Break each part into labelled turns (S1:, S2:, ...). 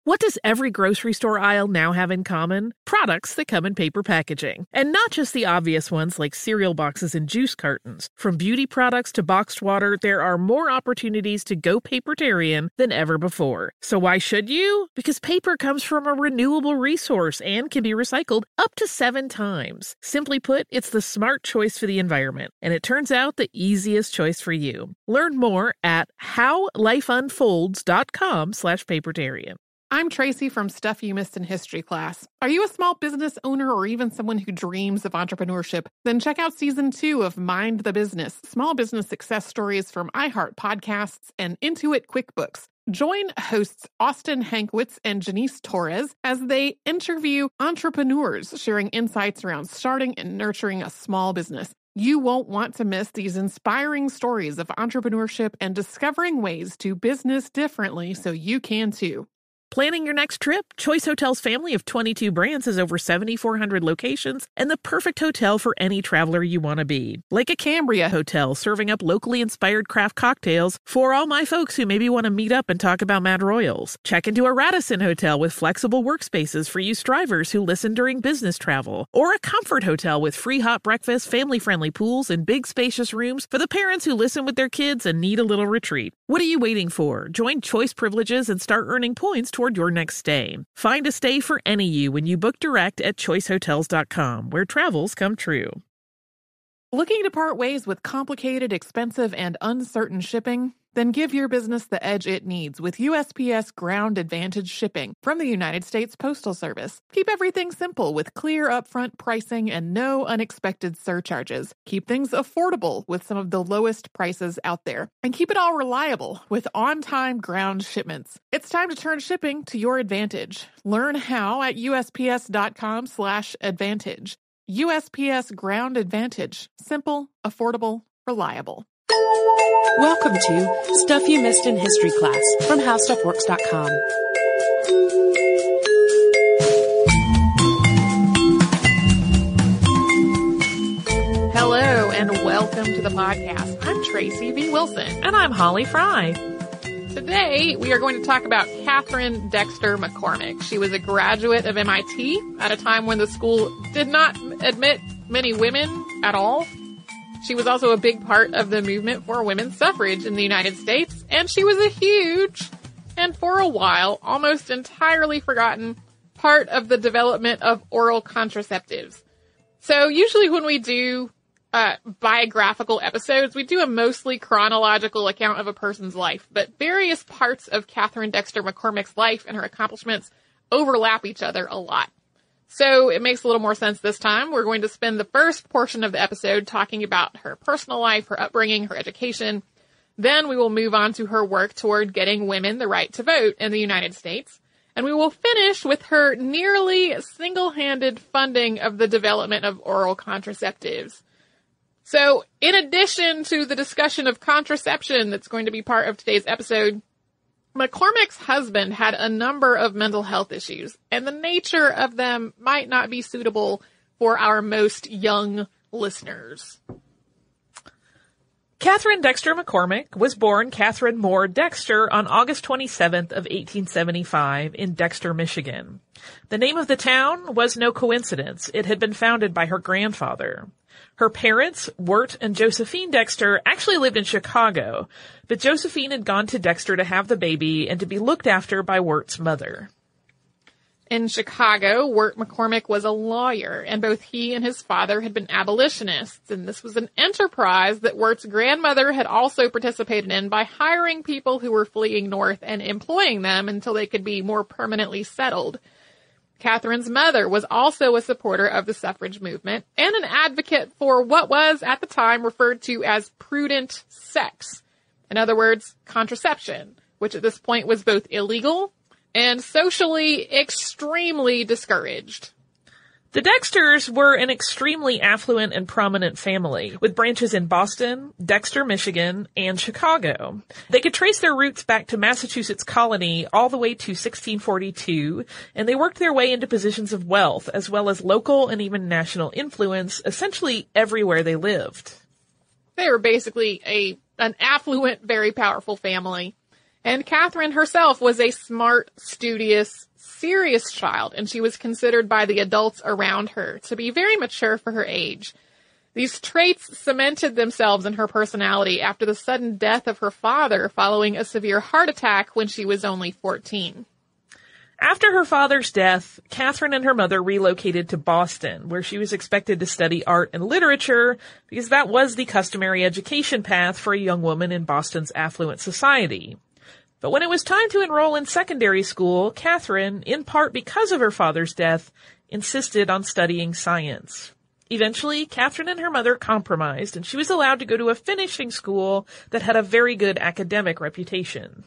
S1: What does every grocery store aisle now have in common? Products that come in paper packaging. And not just the obvious ones like cereal boxes and juice cartons. From beauty products to boxed water, there are more opportunities to go papertarian than ever before. So why should you? Because paper comes from a renewable resource and can be recycled up to 7 times. Simply put, it's the smart choice for the environment. And it turns out the easiest choice for you. Learn more at howlifeunfolds.com/papertarian.
S2: I'm Tracy from Stuff You Missed in History class. Are you a small business owner or even someone who dreams of entrepreneurship? Then check out Season 2 of Mind the Business, Small Business Success Stories from iHeart Podcasts and Intuit QuickBooks. Join hosts Austin Hankwitz and Janice Torres as they interview entrepreneurs sharing insights around starting and nurturing a small business. You won't want to miss these inspiring stories of entrepreneurship and discovering ways to business differently so you can too.
S1: Planning your next trip? Choice Hotels' family of 22 brands has over 7,400 locations and the perfect hotel for any traveler you want to be. Like a Cambria Hotel, serving up locally inspired craft cocktails for all my folks who maybe want to meet up and talk about Mad Royals. Check into a Radisson Hotel with flexible workspaces for you strivers who listen during business travel. Or a Comfort Hotel with free hot breakfast, family-friendly pools, and big spacious rooms for the parents who listen with their kids and need a little retreat. What are you waiting for? Join Choice Privileges and start earning points toward your next stay. Find a stay for any you when you book direct at choicehotels.com, where travels come true.
S2: Looking to part ways with complicated, expensive, and uncertain shipping? Then give your business the edge it needs with USPS Ground Advantage shipping from the United States Postal Service. Keep everything simple with clear upfront pricing and no unexpected surcharges. Keep things affordable with some of the lowest prices out there. And keep it all reliable with on-time ground shipments. It's time to turn shipping to your advantage. Learn how at USPS.com/advantage. USPS Ground Advantage. Simple, affordable, reliable.
S3: Welcome to Stuff You Missed in History class from HowStuffWorks.com.
S2: Hello and welcome to the podcast. I'm Tracy V. Wilson.
S1: And I'm Holly Fry.
S2: Today we are going to talk about Catherine Dexter McCormick. She was a graduate of MIT at a time when the school did not admit many women at all. She was also a big part of the movement for women's suffrage in the United States, and she was a huge, and for a while, almost entirely forgotten part of the development of oral contraceptives. So usually when we do biographical episodes, we do a mostly chronological account of a person's life, but various parts of Catherine Dexter McCormick's life and her accomplishments overlap each other a lot. So it makes a little more sense this time. We're going to spend the first portion of the episode talking about her personal life, her upbringing, her education. Then we will move on to her work toward getting women the right to vote in the United States. And we will finish with her nearly single-handed funding of the development of oral contraceptives. So in addition to the discussion of contraception that's going to be part of today's episode, McCormick's husband had a number of mental health issues, and the nature of them might not be suitable for our most young listeners.
S1: Catherine Dexter McCormick was born Catherine Moore Dexter on August 27th of 1875 in Dexter, Michigan. The name of the town was no coincidence. It had been founded by her grandfather. Her parents, Wirt and Josephine Dexter, actually lived in Chicago, but Josephine had gone to Dexter to have the baby and to be looked after by Wirt's mother.
S2: In Chicago, Wirt McCormick was a lawyer, and both he and his father had been abolitionists, and this was an enterprise that Wirt's grandmother had also participated in by hiring people who were fleeing north and employing them until they could be more permanently settled. Catherine's mother was also a supporter of the suffrage movement and an advocate for what was, at the time, referred to as prudent sex. In other words, contraception, which at this point was both illegal and socially extremely discouraged.
S1: The Dexters were an extremely affluent and prominent family, with branches in Boston, Dexter, Michigan, and Chicago. They could trace their roots back to Massachusetts colony all the way to 1642, and they worked their way into positions of wealth, as well as local and even national influence, essentially everywhere they lived.
S2: They were basically an affluent, very powerful family. And Catherine herself was a smart, studious, serious child, and she was considered by the adults around her to be very mature for her age. These traits cemented themselves in her personality after the sudden death of her father following a severe heart attack when she was only 14.
S1: After her father's death, Catherine and her mother relocated to Boston, where she was expected to study art and literature because that was the customary education path for a young woman in Boston's affluent society. But when it was time to enroll in secondary school, Catherine, in part because of her father's death, insisted on studying science. Eventually, Catherine and her mother compromised, and she was allowed to go to a finishing school that had a very good academic reputation.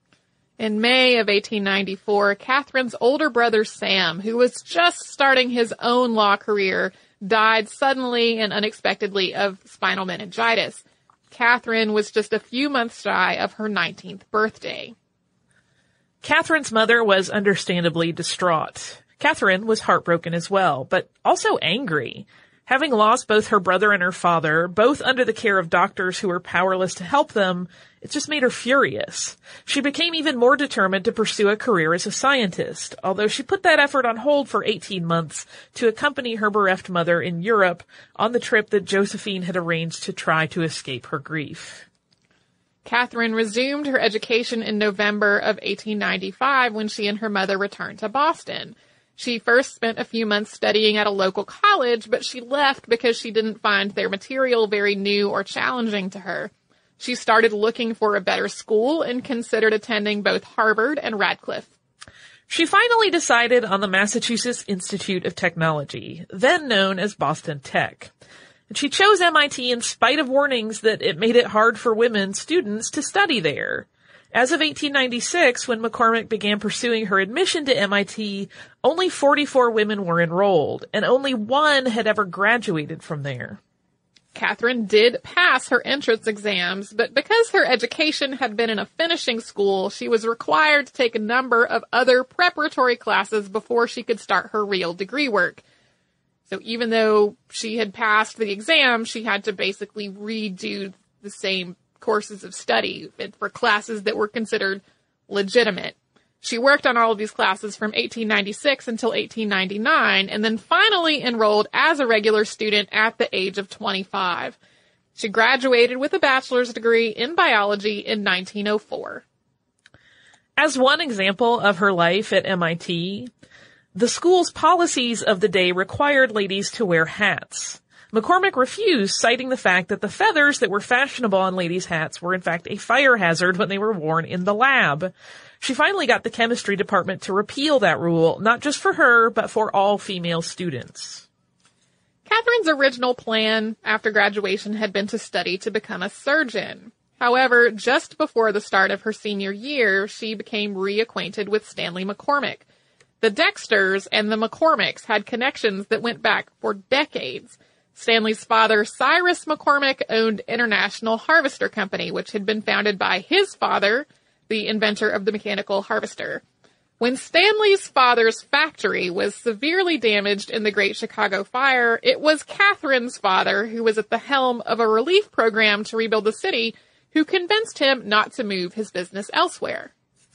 S2: In May of 1894, Catherine's older brother Sam, who was just starting his own law career, died suddenly and unexpectedly of spinal meningitis. Catherine was just a few months shy of her 19th birthday.
S1: Catherine's mother was understandably distraught. Catherine was heartbroken as well, but also angry. Having lost both her brother and her father, both under the care of doctors who were powerless to help them, it just made her furious. She became even more determined to pursue a career as a scientist, although she put that effort on hold for 18 months to accompany her bereft mother in Europe on the trip that Josephine had arranged to try to escape her grief.
S2: Catherine resumed her education in November of 1895 when she and her mother returned to Boston. She first spent a few months studying at a local college, but she left because she didn't find their material very new or challenging to her. She started looking for a better school and considered attending both Harvard and Radcliffe.
S1: She finally decided on the Massachusetts Institute of Technology, then known as Boston Tech. And she chose MIT in spite of warnings that it made it hard for women students to study there. As of 1896, when McCormick began pursuing her admission to MIT, only 44 women were enrolled, and only one had ever graduated from there.
S2: Catherine did pass her entrance exams, but because her education had been in a finishing school, she was required to take a number of other preparatory classes before she could start her real degree work. So even though she had passed the exam, she had to basically redo the same courses of study for classes that were considered legitimate. She worked on all of these classes from 1896 until 1899, and then finally enrolled as a regular student at the age of 25. She graduated with a bachelor's degree in biology in 1904.
S1: As one example of her life at MIT, the school's policies of the day required ladies to wear hats. McCormick refused, citing the fact that the feathers that were fashionable on ladies' hats were in fact a fire hazard when they were worn in the lab. She finally got the chemistry department to repeal that rule, not just for her, but for all female students.
S2: Catherine's original plan after graduation had been to study to become a surgeon. However, just before the start of her senior year, she became reacquainted with Stanley McCormick. The Dexters and the McCormicks had connections that went back for decades. Stanley's father, Cyrus McCormick, owned International Harvester Company, which had been founded by his father, the inventor of the mechanical harvester. When Stanley's father's factory was severely damaged in the Great Chicago Fire, it was Catherine's father, who was at the helm of a relief program to rebuild the city, who convinced him not to move his business elsewhere.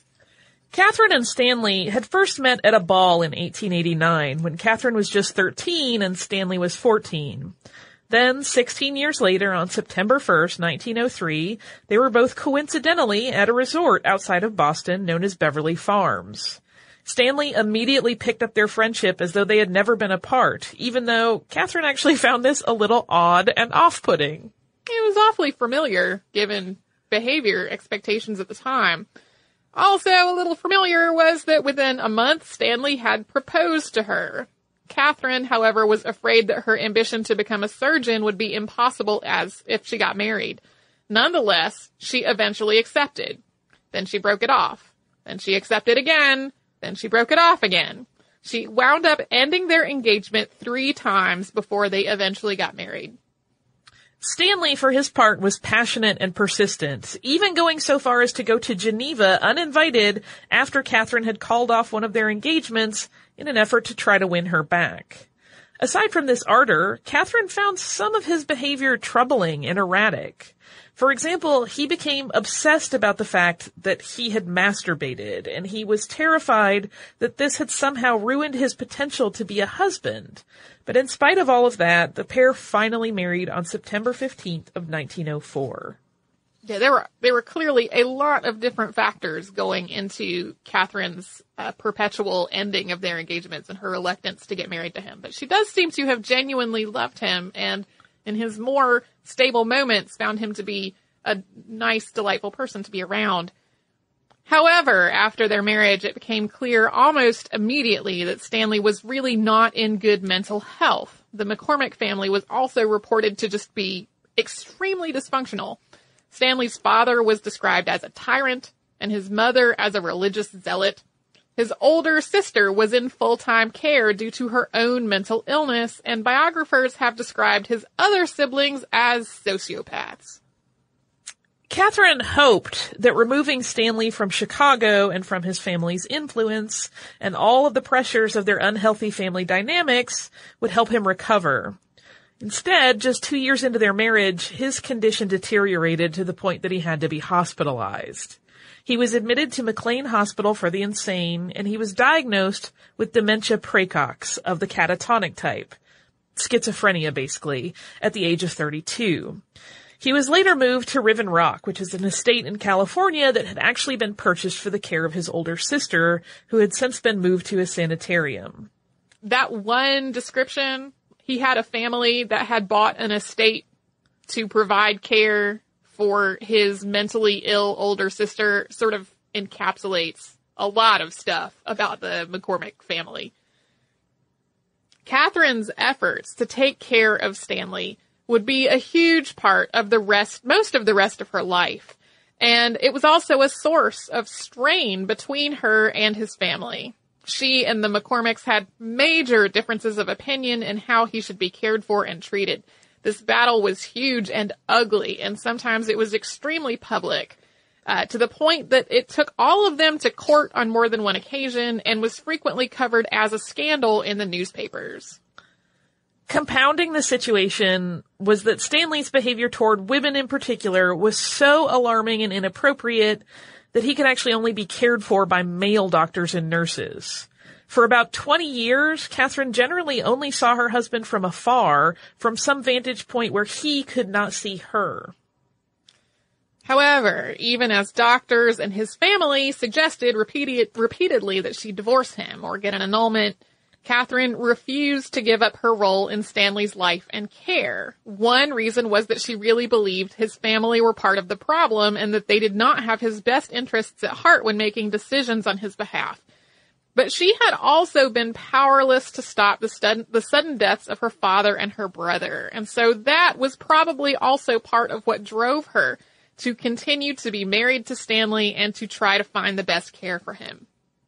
S1: Catherine and Stanley had first met at a ball in 1889 when Catherine was just 13 and Stanley was 14. Then, 16 years later, on September 1st, 1903, they were both coincidentally at a resort outside of Boston known as Beverly Farms. Stanley immediately picked up their friendship as though they had never been apart, even though Catherine actually found this a little odd and off-putting.
S2: It was awfully familiar, given behavior expectations at the time. Also a little familiar was that within a month, Stanley had proposed to her. Catherine, however, was afraid that her ambition to become a surgeon would be impossible as if she got married. Nonetheless, she eventually accepted. Then she broke it off. Then she accepted again. Then she broke it off again. She wound up ending their engagement 3 times before they eventually got married.
S1: Stanley, for his part, was passionate and persistent, even going so far as to go to Geneva uninvited after Catherine had called off one of their engagements in an effort to try to win her back. Aside from this ardor, Catherine found some of his behavior troubling and erratic. For example, he became obsessed about the fact that he had masturbated, and he was terrified that this had somehow ruined his potential to be a husband. But in spite of all of that, the pair finally married on September 15th of 1904.
S2: Yeah, there were clearly a lot of different factors going into Catherine's perpetual ending of their engagements and her reluctance to get married to him. But she does seem to have genuinely loved him, and in his more stable moments found him to be a nice, delightful person to be around. However, after their marriage, it became clear almost immediately that Stanley was really not in good mental health. The McCormick family was also reported to just be extremely dysfunctional. Stanley's father was described as a tyrant, and his mother as a religious zealot. His older sister was in full-time care due to her own mental illness, and biographers have described his other siblings as sociopaths.
S1: Catherine hoped that removing Stanley from Chicago and from his family's influence and all of the pressures of their unhealthy family dynamics would help him recover. Instead, just 2 years into their marriage, his condition deteriorated to the point that he had to be hospitalized. He was admitted to McLean Hospital for the Insane, and he was diagnosed with dementia praecox of the catatonic type, schizophrenia basically, at the age of 32. He was later moved to Riven Rock, which is an estate in California that had actually been purchased for the care of his older sister, who had since been moved to a sanitarium.
S2: That one description, he had a family that had bought an estate to provide care for his mentally ill older sister, sort of encapsulates a lot of stuff about the McCormick family. Catherine's efforts to take care of Stanley would be a huge part of most of the rest of her life. And it was also a source of strain between her and his family. She and the McCormicks had major differences of opinion in how he should be cared for and treated. This battle was huge and ugly, and sometimes it was extremely public, to the point that it took all of them to court on more than one occasion and was frequently covered as a scandal in the newspapers.
S1: Compounding the situation was that Stanley's behavior toward women in particular was so alarming and inappropriate that he could actually only be cared for by male doctors and nurses. For about 20 years, Catherine generally only saw her husband from afar, from some vantage point where he could not see her.
S2: However, even as doctors and his family suggested repeatedly that she divorce him or get an annulment, Catherine refused to give up her role in Stanley's life and care. One reason was that she really believed his family were part of the problem and that they did not have his best interests at heart when making decisions on his behalf. But she had also been powerless to stop the sudden deaths of her father and her brother. And so that was probably also part of what drove her to continue to be married to Stanley and to try to find the best care for him.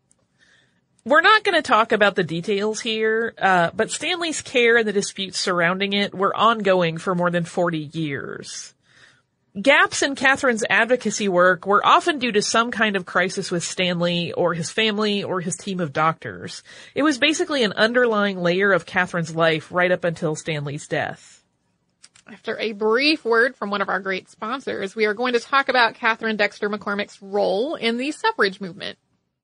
S1: We're not going to talk about the details here, but Stanley's care and the disputes surrounding it were ongoing for more than 40 years. Gaps in Catherine's advocacy work were often due to some kind of crisis with Stanley or his family or his team of doctors. It was basically an underlying layer of Catherine's life right up until Stanley's death.
S2: After a brief word from one of our great sponsors, we are going to talk about Catherine Dexter McCormick's role in the suffrage movement.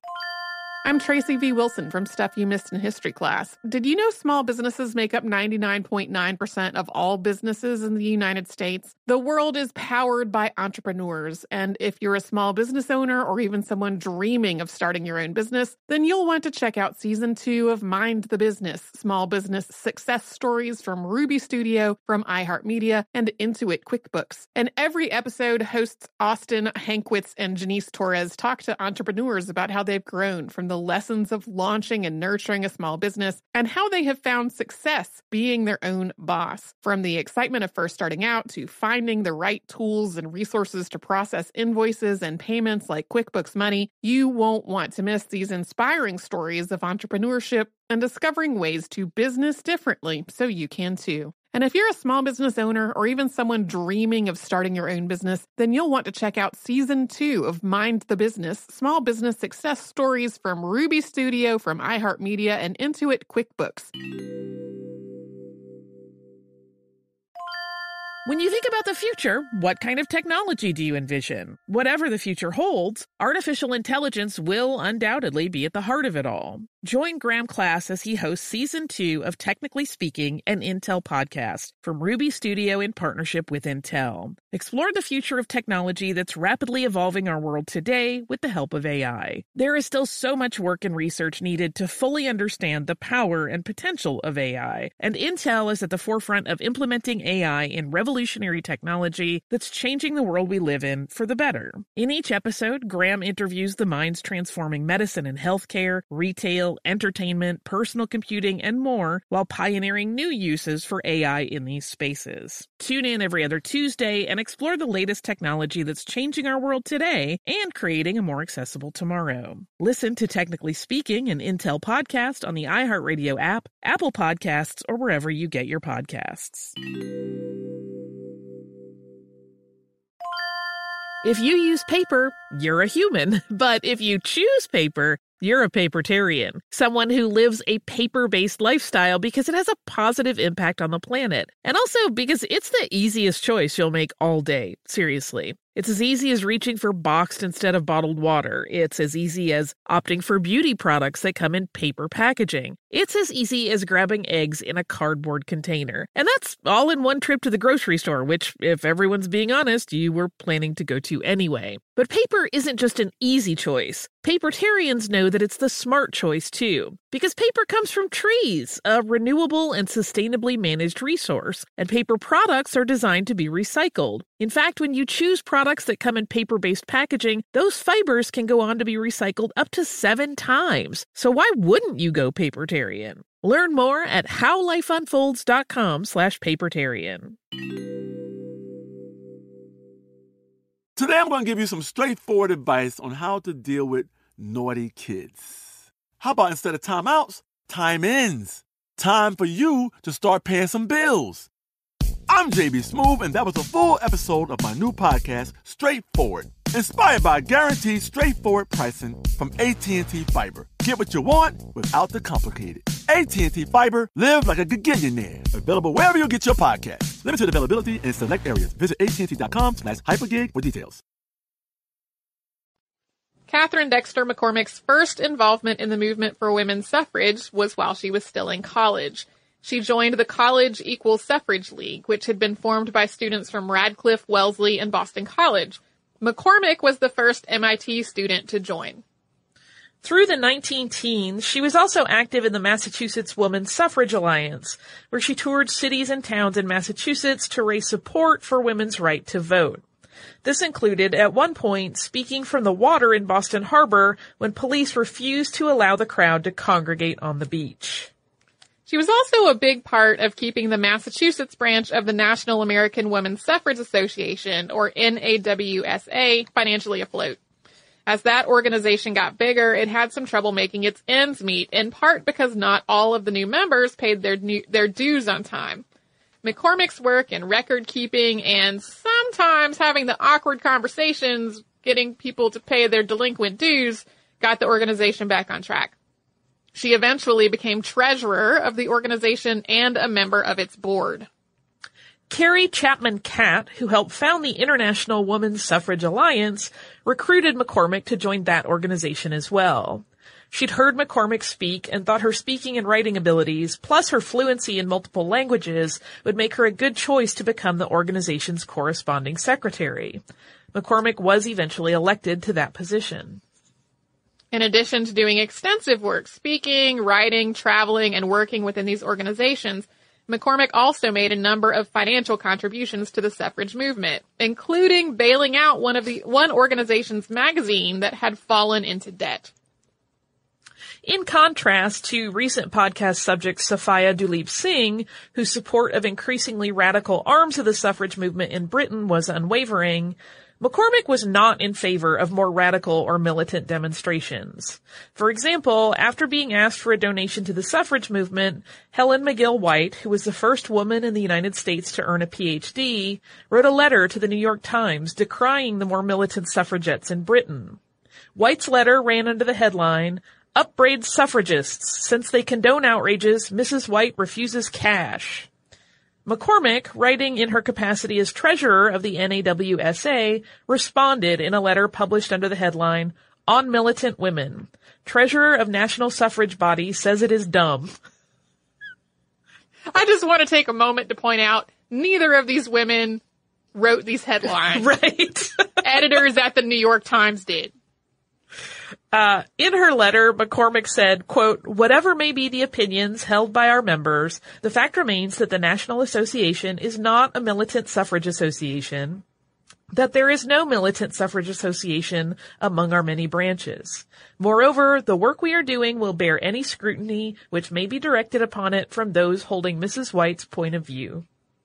S2: I'm Tracy V. Wilson from Stuff You Missed in History Class. Did you know small businesses make up 99.9% of all businesses in the United States? The world is powered by entrepreneurs, and if you're a small business owner or even someone dreaming of starting your own business, then you'll want to check out Season 2 of Mind the Business, Small Business Success Stories from Ruby Studio, from iHeartMedia, and Intuit QuickBooks. And every episode, hosts Austin Hankwitz and Janice Torres talk to entrepreneurs about how they've grown from the lessons of launching and nurturing a small business and how they have found success being their own boss. From the excitement of first starting out to finding the right tools and resources to process invoices and payments like QuickBooks Money, you won't want to miss these inspiring stories of entrepreneurship and discovering ways to business differently so you can too. And if you're a small business owner or even someone dreaming of starting your own business, then you'll want to check out Season 2 of Mind the Business, Small Business Success Stories from Ruby Studio, from iHeartMedia, and Intuit QuickBooks.
S1: When you think about the future, what kind of technology do you envision? Whatever the future holds, artificial intelligence will undoubtedly be at the heart of it all. Join Graham Class as he hosts Season 2 of Technically Speaking, an Intel podcast from Ruby Studio in partnership with Intel. Explore the future of technology that's rapidly evolving our world today with the help of AI. There is still so much work and research needed to fully understand the power and potential of AI, and Intel is at the forefront of implementing AI in revolutionary technology that's changing the world we live in for the better. In each episode, Graham interviews the minds transforming medicine and healthcare, retail, entertainment, personal computing, and more, while pioneering new uses for AI in these spaces. Tune in every other Tuesday and explore the latest technology that's changing our world today and creating a more accessible tomorrow. Listen to Technically Speaking, an Intel podcast on the iHeartRadio app, Apple Podcasts, or wherever you get your podcasts. If you use paper, you're a human. But if you choose paper, you're a papertarian, someone who lives a paper-based lifestyle because it has a positive impact on the planet. And also because it's the easiest choice you'll make all day. Seriously. It's as easy as reaching for boxed instead of bottled water. It's as easy as opting for beauty products that come in paper packaging. It's as easy as grabbing eggs in a cardboard container. And that's all in one trip to the grocery store, which, if everyone's being honest, you were planning to go to anyway. But paper isn't just an easy choice. Papertarians know that it's the smart choice, too. Because paper comes from trees, a renewable and sustainably managed resource, and paper products are designed to be recycled. In fact, when you choose products that come in paper-based packaging, those fibers can go on to be recycled up to 7 times. So why wouldn't you go papertarian? Learn more at howlifeunfolds.com/papertarian.
S4: Today I'm going to give you some straightforward advice on how to deal with naughty kids. How about instead of timeouts, time-ins? Time for you to start paying some bills. I'm JB Smoove, and that was a full episode of my new podcast, Straightforward, inspired by guaranteed straightforward pricing from AT&T Fiber. Get what you want without the complicated. AT&T Fiber, live like a gigillionaire. Available wherever you get your podcast. Limited availability in select areas. Visit AT&T.com/hypergig for details.
S2: Catherine Dexter McCormick's first involvement in the movement for women's suffrage was while she was still in college. She joined the College Equal Suffrage League, which had been formed by students from Radcliffe, Wellesley, and Boston College. McCormick was the first MIT student to join.
S1: Through the 19-teens, she was also active in the Massachusetts Women's Suffrage Alliance, where she toured cities and towns in Massachusetts to raise support for women's right to vote. This included, at one point, speaking from the water in Boston Harbor when police refused to allow the crowd to congregate on the beach.
S2: She was also a big part of keeping the Massachusetts branch of the National American Women's Suffrage Association, or NAWSA, financially afloat. As that organization got bigger, it had some trouble making its ends meet, in part because not all of the new members paid their dues on time. McCormick's work in record keeping and sometimes having the awkward conversations getting people to pay their delinquent dues got the organization back on track. She eventually became treasurer of the organization and a member of its board.
S1: Carrie Chapman Catt, who helped found the International Women's Suffrage Alliance, recruited McCormick to join that organization as well. She'd heard McCormick speak and thought her speaking and writing abilities, plus her fluency in multiple languages, would make her a good choice to become the organization's corresponding secretary. McCormick was eventually elected to that position.
S2: In addition to doing extensive work, speaking, writing, traveling, and working within these organizations, McCormick also made a number of financial contributions to the suffrage movement, including bailing out one organization's magazine that had fallen into debt.
S1: In contrast to recent podcast subject Safia Duleep Singh, whose support of increasingly radical arms of the suffrage movement in Britain was unwavering, McCormick was not in favor of more radical or militant demonstrations. For example, after being asked for a donation to the suffrage movement, Helen McGill White, who was the first woman in the United States to earn a PhD, wrote a letter to the New York Times decrying the more militant suffragettes in Britain. White's letter ran under the headline, "Upbraid suffragists. Since they condone outrages, Mrs. White refuses cash." McCormick, writing in her capacity as treasurer of the NAWSA, responded in a letter published under the headline, "On Militant Women. Treasurer of National Suffrage Body says it is dumb."
S2: I just want to take a moment to point out, neither of these women wrote these headlines.
S1: Right.
S2: Editors at the New York Times did.
S1: In her letter, McCormick said, quote, "Whatever may be the opinions held by our members, the fact remains that the National Association is not a militant suffrage association, that there is no militant suffrage association among our many branches. Moreover, the work we are doing will bear any scrutiny which may be directed upon it from those holding Mrs. White's point of view."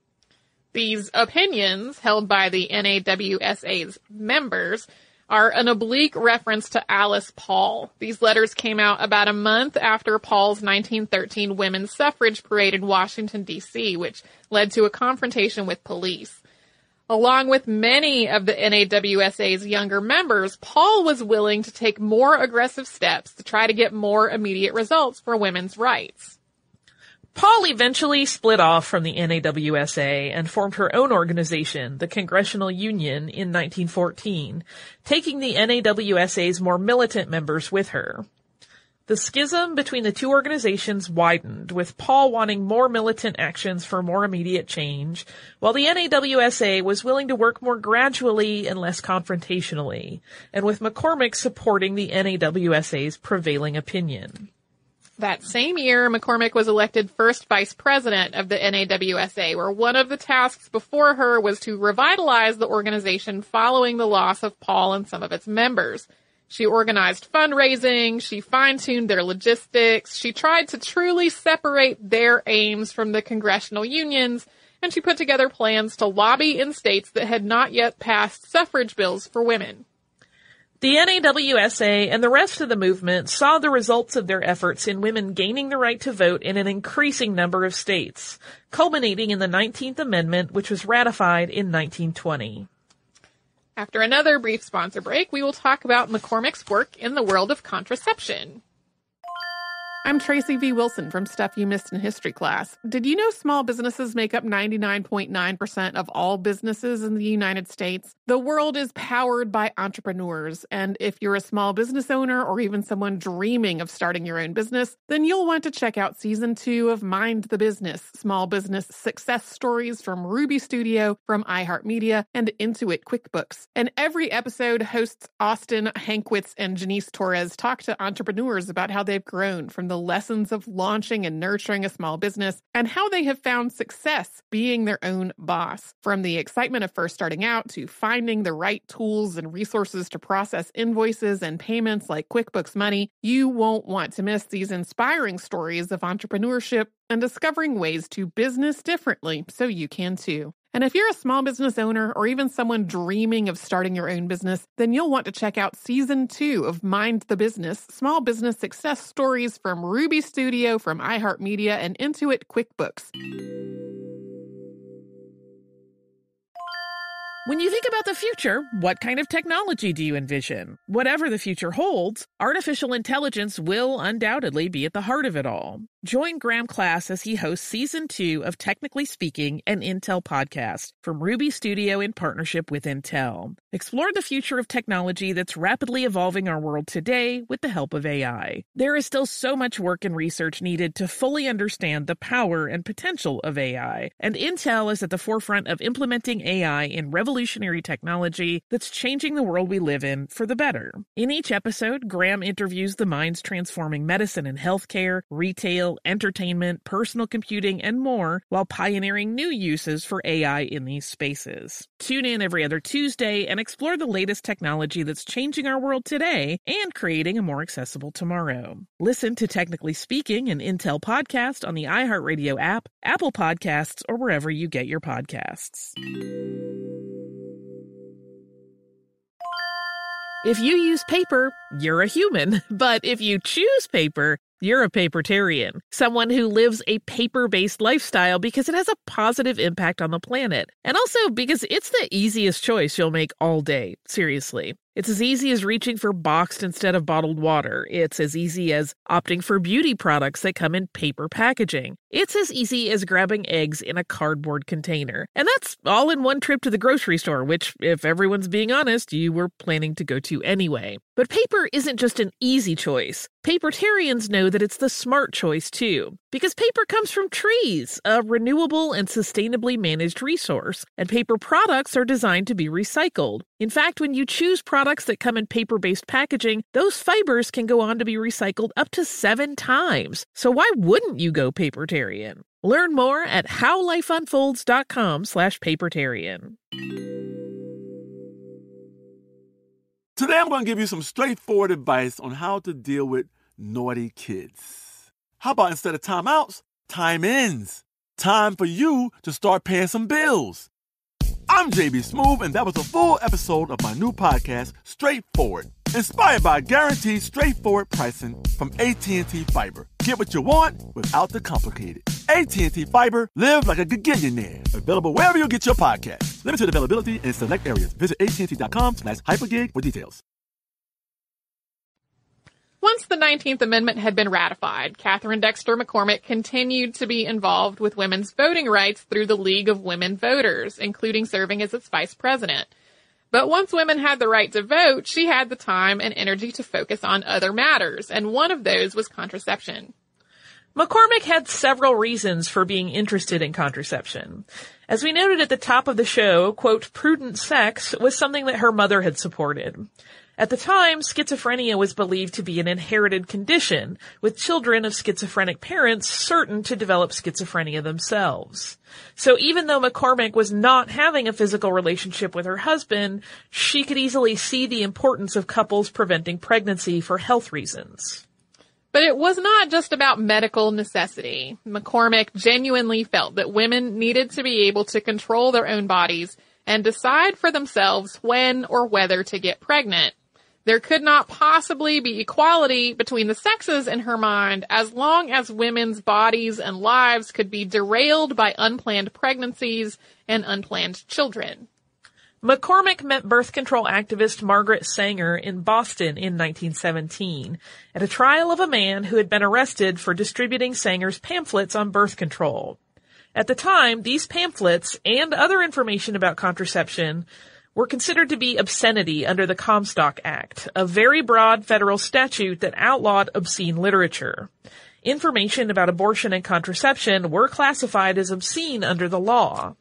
S2: These opinions held by the NAWSA's members are an oblique reference to Alice Paul. These letters came out about a month after Paul's 1913 women's suffrage parade in Washington, D.C., which led to a confrontation with police. Along with many of the NAWSA's younger members, Paul was willing to take more aggressive steps to try to get more immediate results for women's rights.
S1: Paul eventually split off from the NAWSA and formed her own organization, the Congressional Union, in 1914, taking the NAWSA's more militant members with her. The schism between the two organizations widened, with Paul wanting more militant actions for more immediate change, while the NAWSA was willing to work more gradually and less confrontationally, and with McCormick supporting the NAWSA's prevailing opinion.
S2: That same year, McCormick was elected first vice president of the NAWSA, where one of the tasks before her was to revitalize the organization following the loss of Paul and some of its members. She organized fundraising, she fine-tuned their logistics, she tried to truly separate their aims from the congressional unions, and she put together plans to lobby in states that had not yet passed suffrage bills for women.
S1: The NAWSA and the rest of the movement saw the results of their efforts in women gaining the right to vote in an increasing number of states, culminating in the 19th Amendment, which was ratified in 1920.
S2: After another brief sponsor break, we will talk about McCormick's work in the world of contraception. I'm Tracy V. Wilson from Stuff You Missed in History Class. Did you know small businesses make up 99.9% of all businesses in the United States? The world is powered by entrepreneurs, and if you're a small business owner or even someone dreaming of starting your own business, then you'll want to check out Season 2 of Mind the Business, Small Business Success Stories from Ruby Studio, from iHeartMedia, and Intuit QuickBooks. And every episode, hosts Austin Hankwitz and Janice Torres talk to entrepreneurs about how they've grown from the lessons of launching and nurturing a small business and how they have found success being their own boss. From the excitement of first starting out to finding the right tools and resources to process invoices and payments like QuickBooks Money, you won't want to miss these inspiring stories of entrepreneurship and discovering ways to business differently so you can too. And if you're a small business owner or even someone dreaming of starting your own business, then you'll want to check out Season 2 of Mind the Business, Small Business Success Stories from Ruby Studio, from iHeartMedia, and Intuit QuickBooks.
S1: When you think about the future, what kind of technology do you envision? Whatever the future holds, artificial intelligence will undoubtedly be at the heart of it all. Join Graham Class as he hosts Season 2 of Technically Speaking, an Intel podcast from Ruby Studio in partnership with Intel. Explore the future of technology that's rapidly evolving our world today with the help of AI. There is still so much work and research needed to fully understand the power and potential of AI, and Intel is at the forefront of implementing AI in revolutionary technology that's changing the world we live in for the better. In each episode, Graham interviews the minds transforming medicine and healthcare, retail, entertainment, personal computing, and more, while pioneering new uses for AI in these spaces. Tune in every other Tuesday and explore the latest technology that's changing our world today and creating a more accessible tomorrow. Listen to Technically Speaking, an Intel podcast on the iHeartRadio app, Apple Podcasts, or wherever you get your podcasts. If you use paper, you're a human. But if you choose paper, you're a papertarian, someone who lives a paper-based lifestyle because it has a positive impact on the planet. And also because it's the easiest choice you'll make all day. Seriously. It's as easy as reaching for boxed instead of bottled water. It's as easy as opting for beauty products that come in paper packaging. It's as easy as grabbing eggs in a cardboard container. And that's all in one trip to the grocery store, which, if everyone's being honest, you were planning to go to anyway. But paper isn't just an easy choice. Papertarians know that it's the smart choice, too. Because paper comes from trees, a renewable and sustainably managed resource, and paper products are designed to be recycled. In fact, when you choose products that come in paper-based packaging, those fibers can go on to be recycled up to 7 times. So why wouldn't you go papertarian? Learn more at howlifeunfolds.com/papertarian.
S4: Today I'm going to give you some straightforward advice on how to deal with naughty kids. How about instead of timeouts, time-ins? Time for you to start paying some bills. I'm JB Smoove, and that was a full episode of my new podcast, Straightforward, inspired by guaranteed straightforward pricing from AT&T Fiber. Get what you want without the complicated. AT&T Fiber, live like a gigillionaire. Available wherever you get your podcasts. Limited availability in select areas. Visit AT&T.com/hypergig for details.
S2: Once the 19th Amendment had been ratified, Catherine Dexter McCormick continued to be involved with women's voting rights through the League of Women Voters, including serving as its vice president. But once women had the right to vote, she had the time and energy to focus on other matters, and one of those was contraception.
S1: McCormick had several reasons for being interested in contraception. As we noted at the top of the show, quote, prudent sex was something that her mother had supported. At the time, schizophrenia was believed to be an inherited condition, with children of schizophrenic parents certain to develop schizophrenia themselves. So even though McCormick was not having a physical relationship with her husband, she could easily see the importance of couples preventing pregnancy for health reasons.
S2: But it was not just about medical necessity. McCormick genuinely felt that women needed to be able to control their own bodies and decide for themselves when or whether to get pregnant. There could not possibly be equality between the sexes in her mind as long as women's bodies and lives could be derailed by unplanned pregnancies and unplanned children.
S1: McCormick met birth control activist Margaret Sanger in Boston in 1917 at a trial of a man who had been arrested for distributing Sanger's pamphlets on birth control. At the time, these pamphlets and other information about contraception were considered to be obscenity under the Comstock Act, a very broad federal statute that outlawed obscene literature. Information about abortion and contraception were classified as obscene under the law.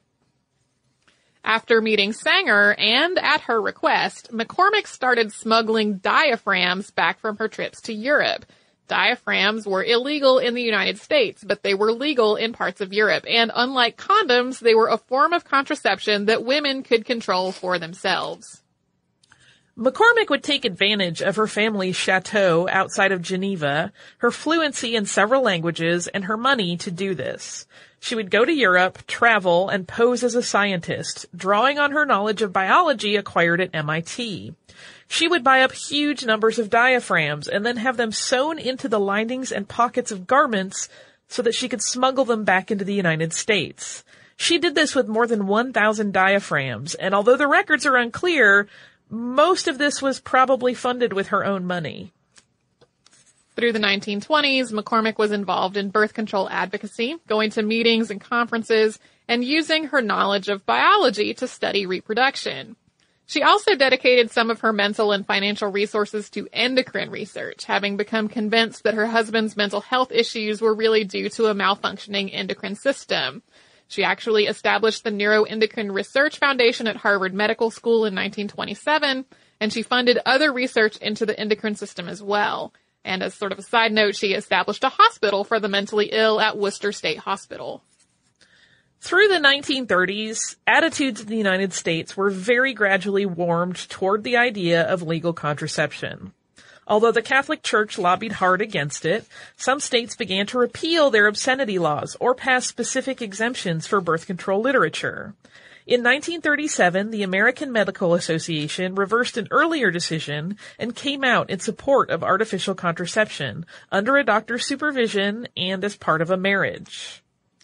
S2: After meeting Sanger, and at her request, McCormick started smuggling diaphragms back from her trips to Europe. Diaphragms were illegal in the United States, but they were legal in parts of Europe, and unlike condoms, they were a form of contraception that women could control for themselves.
S1: McCormick would take advantage of her family's chateau outside of Geneva, her fluency in several languages, and her money to do this. She would go to Europe, travel, and pose as a scientist, drawing on her knowledge of biology acquired at MIT. She would buy up huge numbers of diaphragms and then have them sewn into the linings and pockets of garments so that she could smuggle them back into the United States. She did this with more than 1,000 diaphragms, and although the records are unclear, most of this was probably funded with her own money.
S2: Through the 1920s, McCormick was involved in birth control advocacy, going to meetings and conferences, and using her knowledge of biology to study reproduction. She also dedicated some of her mental and financial resources to endocrine research, having become convinced that her husband's mental health issues were really due to a malfunctioning endocrine system. She actually established the Neuroendocrine Research Foundation at Harvard Medical School in 1927, and she funded other research into the endocrine system as well. And as sort of a side note, she established a hospital for the mentally ill at Worcester State Hospital.
S1: Through the 1930s, attitudes in the United States were very gradually warmed toward the idea of legal contraception. Although the Catholic Church lobbied hard against it, some states began to repeal their obscenity laws or pass specific exemptions for birth control literature. In 1937, the American Medical Association reversed an earlier decision and came out in support of artificial contraception under a doctor's supervision and as part of a marriage.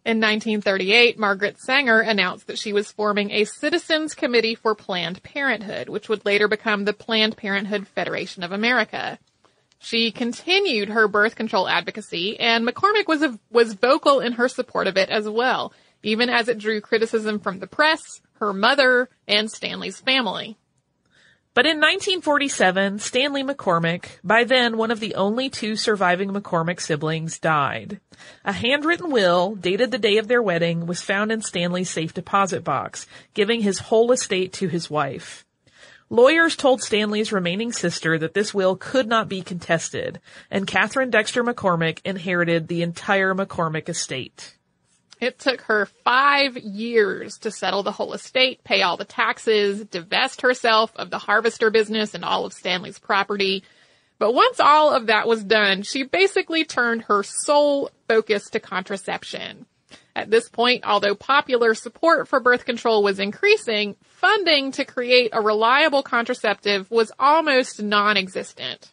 S2: In 1938, Margaret Sanger announced that she was forming a Citizens Committee for Planned Parenthood, which would later become the Planned Parenthood Federation of America. She continued her birth control advocacy, and McCormick was vocal in her support of it as well, even as it drew criticism from the press, her mother, and Stanley's family.
S1: But in 1947, Stanley McCormick, by then one of the only two surviving McCormick siblings, died. A handwritten will, dated the day of their wedding, was found in Stanley's safe deposit box, giving his whole estate to his wife. Lawyers told Stanley's remaining sister that this will could not be contested, and Catherine Dexter McCormick inherited the entire McCormick estate.
S2: It took her 5 years to settle the whole estate, pay all the taxes, divest herself of the harvester business and all of Stanley's property. But once all of that was done, she basically turned her sole focus to contraception. At this point, although popular support for birth control was increasing, funding to create a reliable contraceptive was almost non-existent.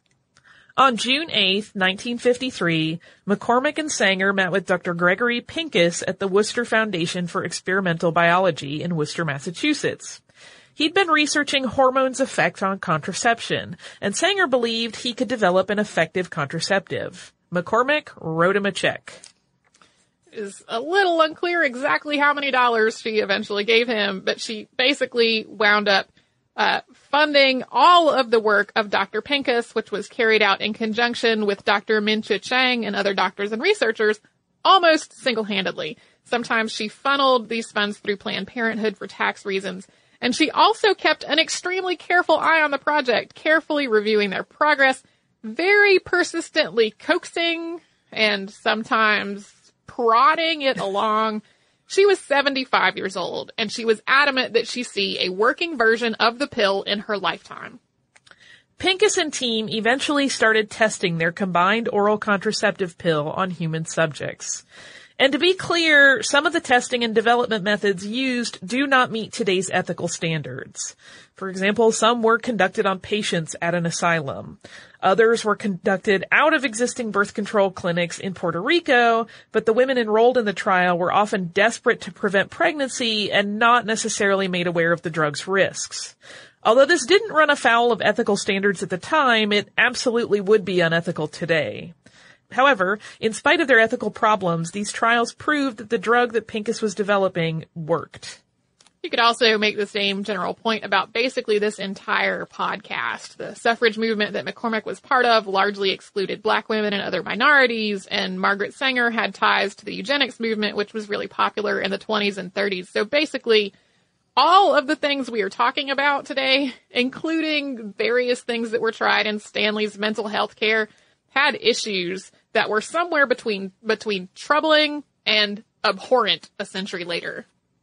S1: On June 8, 1953, McCormick and Sanger met with Dr. Gregory Pincus at the Worcester Foundation for Experimental Biology in Worcester, Massachusetts. He'd been researching hormones' effect on contraception, and Sanger believed he could develop an effective contraceptive. McCormick wrote him a check.
S2: It is a little unclear exactly how many dollars she eventually gave him, but she basically wound up funding all of the work of Dr. Pincus, which was carried out in conjunction with Dr. Min-Chu Chang and other doctors and researchers, almost single-handedly. Sometimes she funneled these funds through Planned Parenthood for tax reasons, and she also kept an extremely careful eye on the project, carefully reviewing their progress, very persistently coaxing and sometimes prodding it along. She was 75 years old, and she was adamant that she see a working version of the pill in her lifetime.
S1: Pincus and team eventually started testing their combined oral contraceptive pill on human subjects. And to be clear, some of the testing and development methods used do not meet today's ethical standards. For example, some were conducted on patients at an asylum. Others were conducted out of existing birth control clinics in Puerto Rico, but the women enrolled in the trial were often desperate to prevent pregnancy and not necessarily made aware of the drug's risks. Although this didn't run afoul of ethical standards at the time, it absolutely would be unethical today. However, in spite of their ethical problems, these trials proved that the drug that Pincus was developing worked.
S2: You could also make the same general point about basically this entire podcast. The suffrage movement that McCormick was part of largely excluded black women and other minorities, and Margaret Sanger had ties to the eugenics movement, which was really popular in the 20s and 30s. So basically, all of the things we are talking about today, including various things that were tried in Stanley's mental health care, had issues that were somewhere between troubling and abhorrent a century later.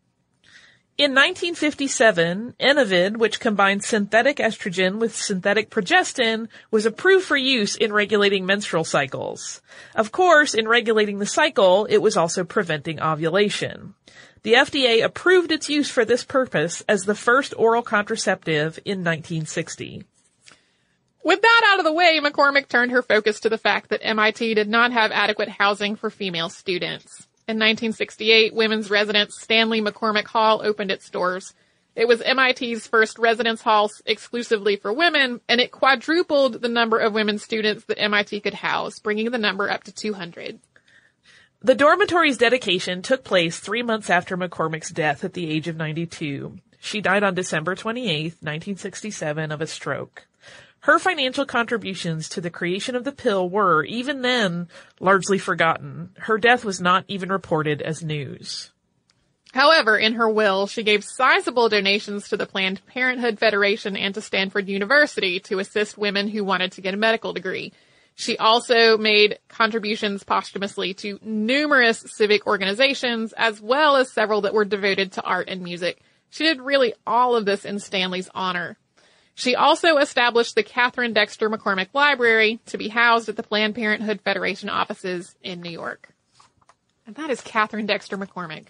S1: In 1957, Enovid, which combined synthetic estrogen with synthetic progestin, was approved for use in regulating menstrual cycles. Of course, in regulating the cycle, it was also preventing ovulation. The FDA approved its use for this purpose as the first oral contraceptive in 1960.
S2: With that out of the way, McCormick turned her focus to the fact that MIT did not have adequate housing for female students. In 1968, women's residence Stanley McCormick Hall opened its doors. It was MIT's first residence hall exclusively for women, and it quadrupled the number of women students that MIT could house, bringing the number up to 200.
S1: The dormitory's dedication took place 3 months after McCormick's death at the age of 92. She died on December 28, 1967, of a stroke. Her financial contributions to the creation of the pill were, even then, largely forgotten. Her death was not even reported as news.
S2: However, in her will, she gave sizable donations to the Planned Parenthood Federation and to Stanford University to assist women who wanted to get a medical degree. She also made contributions posthumously to numerous civic organizations, as well as several that were devoted to art and music. She did really all of this in Stanley's honor. She also established the Catherine Dexter McCormick Library to be housed at the Planned Parenthood Federation offices in New York. And that is Catherine Dexter McCormick.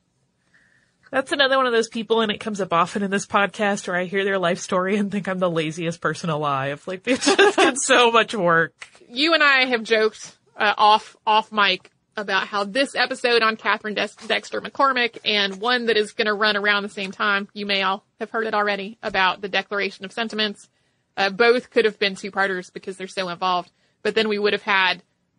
S1: That's another one of those people, and it comes up often in this podcast, where I hear their life story and think I'm the laziest person alive. Like, they just did so much work.
S2: You and I have joked off mic about how this episode on Catherine Dexter McCormick and one that is going to run around the same time, you may all have heard it already, about the Declaration of Sentiments. Both could have been two-parters because they're so involved. But then we would have had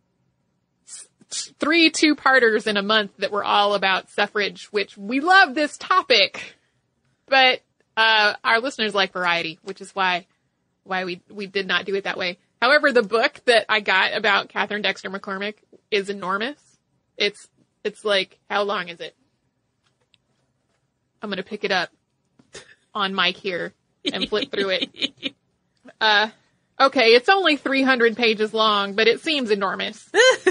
S2: 3 two-parters in a month that were all about suffrage, which we love this topic. But our listeners like variety, which is why we did not do it that way. However, the book that I got about Catherine Dexter McCormick is enormous. It's like, how long is it? I'm going to pick it up on mic here and flip through it. Okay, it's only 300 pages long, but it seems enormous.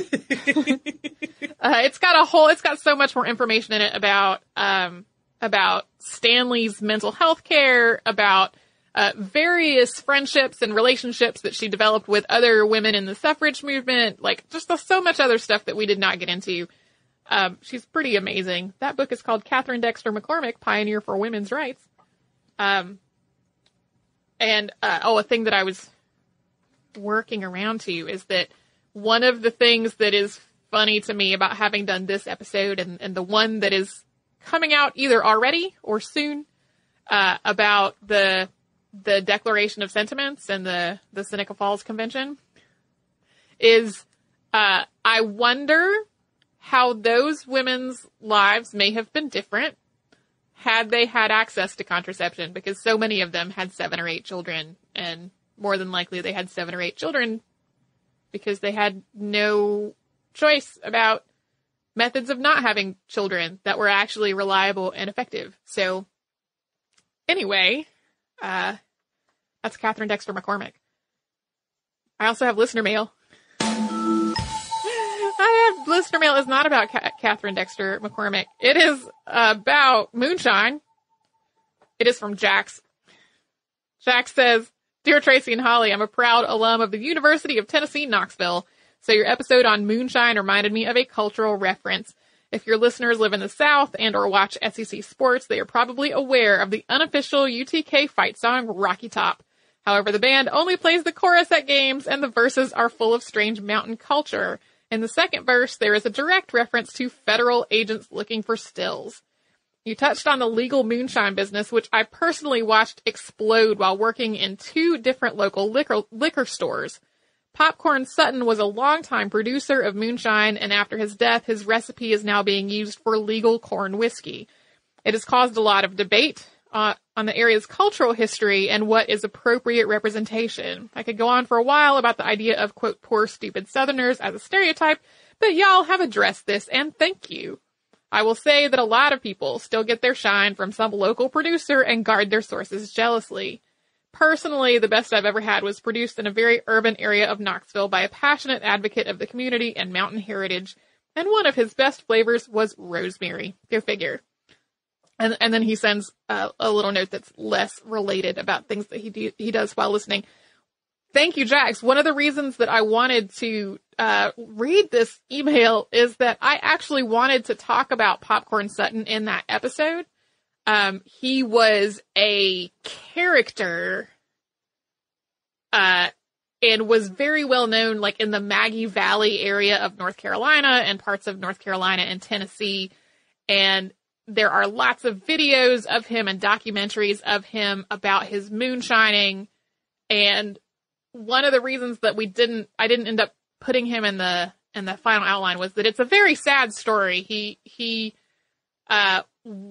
S2: It's got so much more information in it about Stanley's mental health care, about various friendships and relationships that she developed with other women in the suffrage movement, like just so much other stuff that we did not get into. She's pretty amazing. That book is called Catherine Dexter McCormick, Pioneer for Women's Rights. A thing that I was working around to is that one of the things that is funny to me about having done this episode and the one that is coming out either already or soon, about the Declaration of Sentiments and the Seneca Falls Convention is, I wonder how those women's lives may have been different had they had access to contraception, because so many of them had 7 or 8 children, and more than likely they had 7 or 8 children because they had no choice about methods of not having children that were actually reliable and effective. So anyway, that's Catherine Dexter McCormick. I also have listener mail. Listener mail is not about Catherine Dexter McCormick. It is about moonshine. It is from Jax. Jax says, Dear Tracy and Holly, I'm a proud alum of the University of Tennessee, Knoxville. So your episode on moonshine reminded me of a cultural reference. If your listeners live in the South and or watch SEC sports, they are probably aware of the unofficial UTK fight song, Rocky Top. However, the band only plays the chorus at games, and the verses are full of strange mountain culture. In the second verse, there is a direct reference to federal agents looking for stills. You touched on the legal moonshine business, which I personally watched explode while working in 2 different local liquor stores. Popcorn Sutton was a longtime producer of moonshine, and after his death, his recipe is now being used for legal corn whiskey. It has caused a lot of debate on the area's cultural history and what is appropriate representation. I could go on for a while about the idea of, quote, poor stupid Southerners as a stereotype, but y'all have addressed this, and thank you. I will say that a lot of people still get their shine from some local producer and guard their sources jealously. Personally, the best I've ever had was produced in a very urban area of Knoxville by a passionate advocate of the community and mountain heritage, and one of his best flavors was rosemary. Go figure. And then he sends a little note that's less related about things that he does while listening. Thank you, Jax. One of the reasons that I wanted to read this email is that I actually wanted to talk about Popcorn Sutton in that episode. He was a character and was very well known, like in the Maggie Valley area of North Carolina and parts of North Carolina and Tennessee. And there are lots of videos of him and documentaries of him about his moonshining. And one of the reasons that I didn't end up putting him in the final outline was that it's a very sad story. He had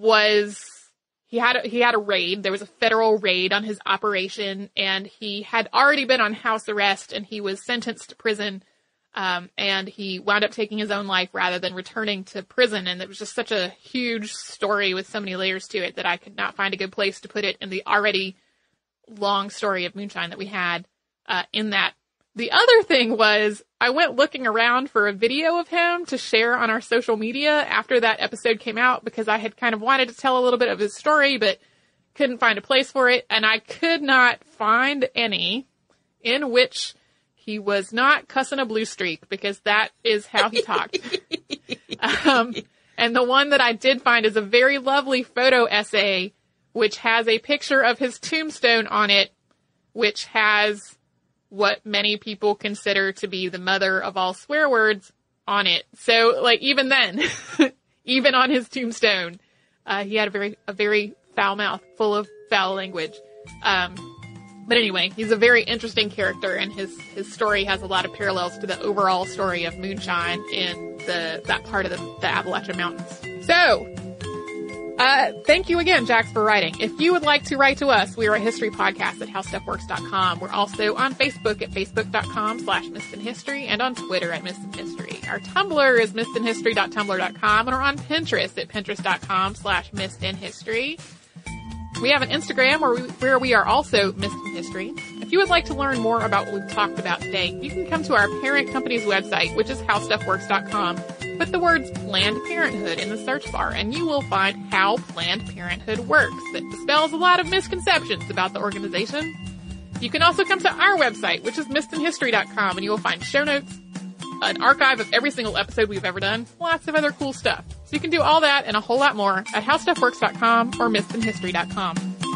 S2: a raid. There was a federal raid on his operation, and he had already been on house arrest, and he was sentenced to prison. And he wound up taking his own life rather than returning to prison. And it was just such a huge story with so many layers to it that I could not find a good place to put it in the already long story of moonshine that we had, in that. The other thing was I went looking around for a video of him to share on our social media after that episode came out, because I had kind of wanted to tell a little bit of his story, but couldn't find a place for it. And I could not find any in which he was not cussing a blue streak, because that is how he talked. And the one that I did find is a very lovely photo essay, which has a picture of his tombstone on it, which has what many people consider to be the mother of all swear words, on it. So, like, even then, even on his tombstone, he had a very foul mouth, full of foul language. But anyway, he's a very interesting character, and his story has a lot of parallels to the overall story of moonshine in that part of the Appalachian Mountains. So, thank you again, Jax, for writing. If you would like to write to us, we are a history podcast at howstuffworks.com. We're also on Facebook at facebook.com/missedinhistory and on Twitter at missedinhistory. Our Tumblr is missedinhistory.tumblr.com, and we're on Pinterest at pinterest.com/missedinhistory. We have an Instagram where we are also Missed in History. If you would like to learn more about what we've talked about today, you can come to our parent company's website, which is howstuffworks.com. Put the words Planned Parenthood in the search bar, and you will find how Planned Parenthood works. That dispels a lot of misconceptions about the organization. You can also come to our website, which is missedinhistory.com, and you will find show notes, an archive of every single episode we've ever done, lots of other cool stuff. So you can do all that and a whole lot more at howstuffworks.com or missedinhistory.com.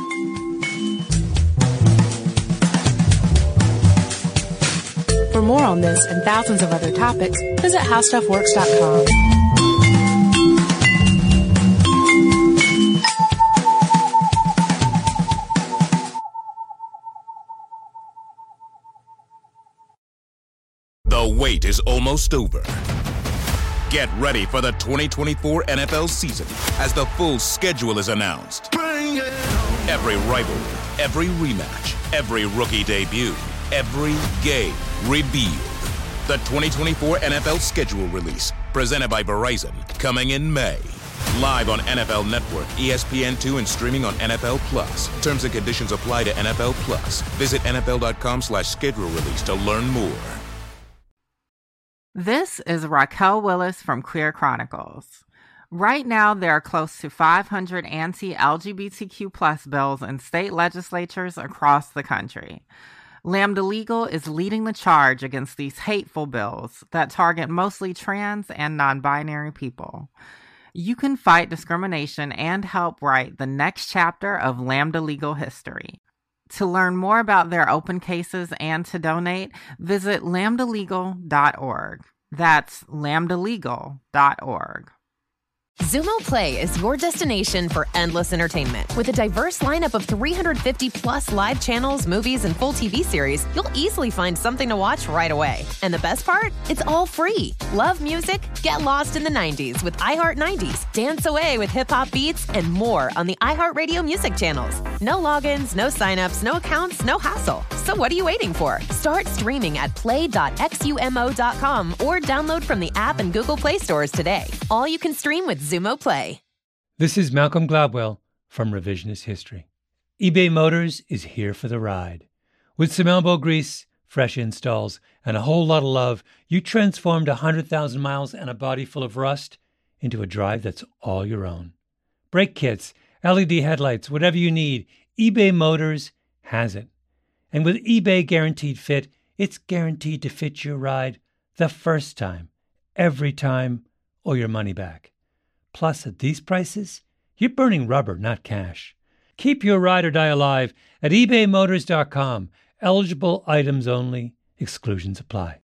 S3: For more on this and thousands of other topics, visit howstuffworks.com.
S5: The wait is almost over. Get ready for the 2024 NFL season as the full schedule is announced. Every rivalry, every rematch, every rookie debut, every game revealed. The 2024 NFL schedule release, presented by Verizon, coming in May. Live on NFL Network, ESPN2, and streaming on NFL Plus. Terms and conditions apply to NFL Plus. Visit NFL.com/schedule release to learn more.
S6: This is Raquel Willis from Queer Chronicles. Right now, there are close to 500 anti-LGBTQ+ bills in state legislatures across the country. Lambda Legal is leading the charge against these hateful bills that target mostly trans and non-binary people. You can fight discrimination and help write the next chapter of Lambda Legal history. To learn more about their open cases and to donate, visit lambdalegal.org. That's lambdalegal.org.
S7: Xumo Play is your destination for endless entertainment. With a diverse lineup of 350-plus live channels, movies, and full TV series, you'll easily find something to watch right away. And the best part? It's all free. Love music? Get lost in the 90s with iHeart 90s. Dance away with hip-hop beats and more on the iHeartRadio music channels. No logins, no signups, no accounts, no hassle. So what are you waiting for? Start streaming at play.xumo.com or download from the app and Google Play stores today. All you can stream with Xumo Play.
S8: This is Malcolm Gladwell from Revisionist History. eBay Motors is here for the ride. With some elbow grease, fresh installs, and a whole lot of love, you transformed 100,000 miles and a body full of rust into a drive that's all your own. Brake kits, LED headlights, whatever you need, eBay Motors has it. And with eBay Guaranteed Fit, it's guaranteed to fit your ride the first time, every time, or your money back. Plus, at these prices, you're burning rubber, not cash. Keep your ride or die alive at ebaymotors.com. Eligible items only. Exclusions apply.